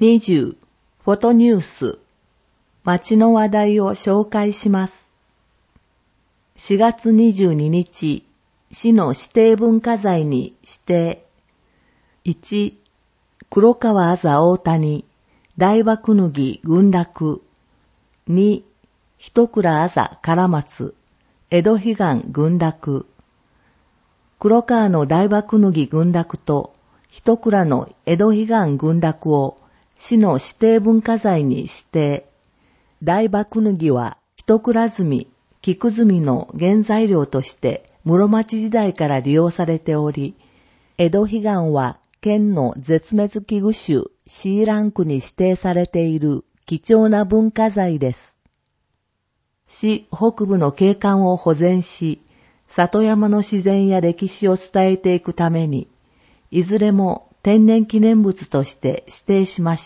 20. フォトニュース。街の話題を紹介します。4月22日、市の指定文化財に指定。1. 黒川あざ大谷、大場くぬぎ群落。2. 一倉あざ唐松、江戸彼岸群落。黒川の大場くぬぎ群落と一倉の江戸彼岸群落を市の指定文化財に指定。大場くぬぎは一倉炭、菊炭の原材料として室町時代から利用されており、江戸彼岸は県の絶滅危惧種 C ランクに指定されている貴重な文化財です。市北部の景観を保全し、里山の自然や歴史を伝えていくために、いずれも天然記念物として指定しました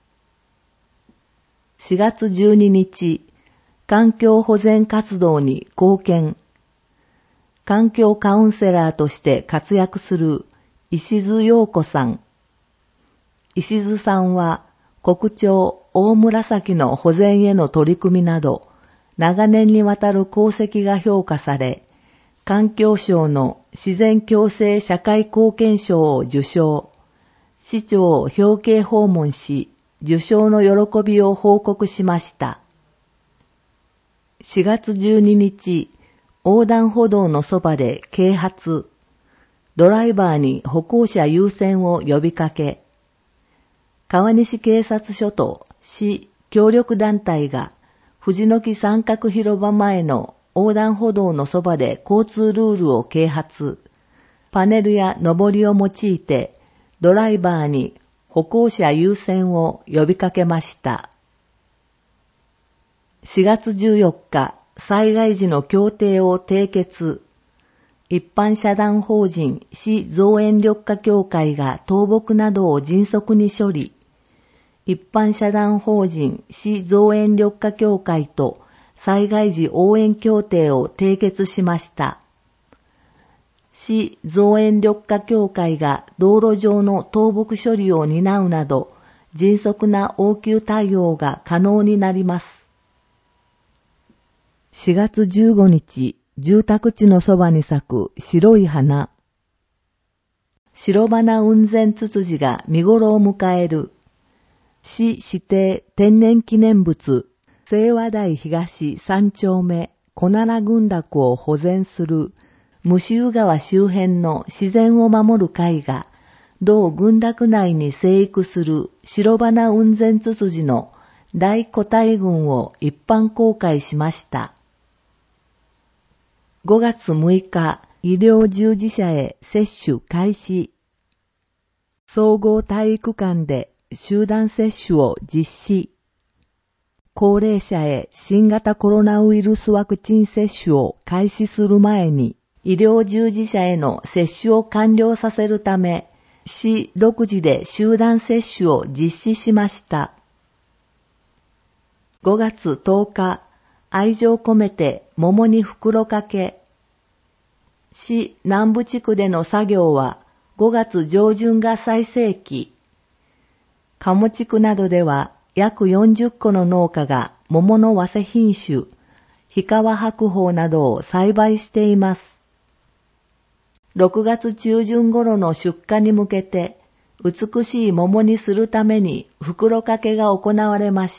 。4月12日、環境保全活動に貢献。環境カウンセラーとして活躍する石津陽子さん。石津さんは国鳥大紫の保全への取り組みなど、長年にわたる功績が評価され、環境省の自然共生社会貢献賞を受賞。市長を表敬訪問し、受賞の喜びを報告しました。4月12日、横断歩道のそばで啓発。ドライバーに歩行者優先を呼びかけ。川西警察署と市協力団体が藤の木三角広場前の横断歩道のそばで交通ルールを啓発。パネルや上りを用いてドライバーに歩行者優先を呼びかけました。4月14日、災害時の協定を締結。一般社団法人市造園緑化協会が倒木などを迅速に処理。一般社団法人市造園緑化協会と災害時応援協定を締結しました。市造園緑化協会が道路上の倒木処理を担うなど、迅速な応急対応が可能になります。4月15日、住宅地のそばに咲く白い花。白花雲仙ツツジが見頃を迎える。市指定天然記念物、清和台東3丁目小奈良群落を保全する虫生川周辺の自然を守る会が、同群落内に生育する白花雲仙ツツジの大個体群を一般公開しました。5月6日、医療従事者へ接種開始。総合体育館で集団接種を実施。高齢者へ新型コロナウイルスワクチン接種を開始する前に、医療従事者への接種を完了させるため、市独自で集団接種を実施しました。5月10日、愛情込めて桃に袋かけ。市南部地区での作業は5月上旬が最盛期。鴨地区などでは約40戸の農家が桃の早生品種、氷川白鳳などを栽培しています。6月中旬頃の出荷に向けて美しい桃にするために袋かけが行われました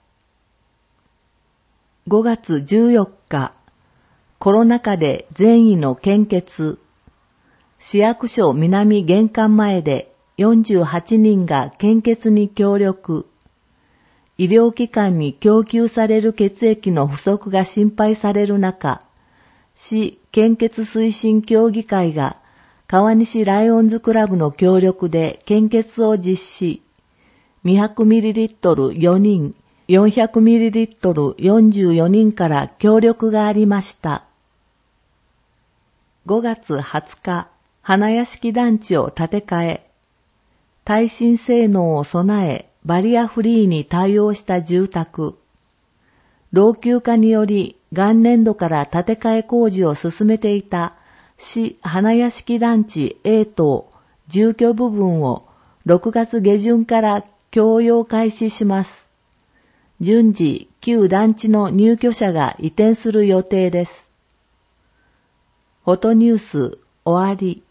。5月14日、コロナ禍で善意の献血。市役所南玄関前で48人が献血に協力。医療機関に供給される血液の不足が心配される中、市献血推進協議会が川西ライオンズクラブの協力で献血を実施。200ml4 人、400ml44 人から協力がありました。5月20日、花屋敷団地を建て替え、耐震性能を備え、バリアフリーに対応した住宅。老朽化により元年度から建て替え工事を進めていた市花屋敷団地 A 棟住居部分を6月下旬から供用開始します。順次、旧団地の入居者が移転する予定です。フォトニュース終わり。